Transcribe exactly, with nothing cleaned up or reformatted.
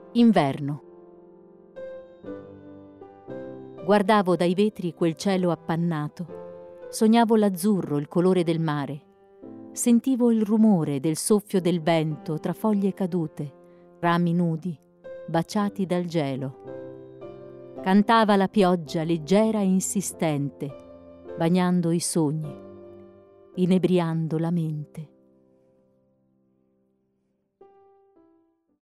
Inverno. Guardavo dai vetri quel cielo appannato, sognavo l'azzurro, il colore del mare, sentivo il rumore del soffio del vento tra foglie cadute, rami nudi, baciati dal gelo. Cantava la pioggia leggera e insistente, bagnando i sogni, inebriando la mente.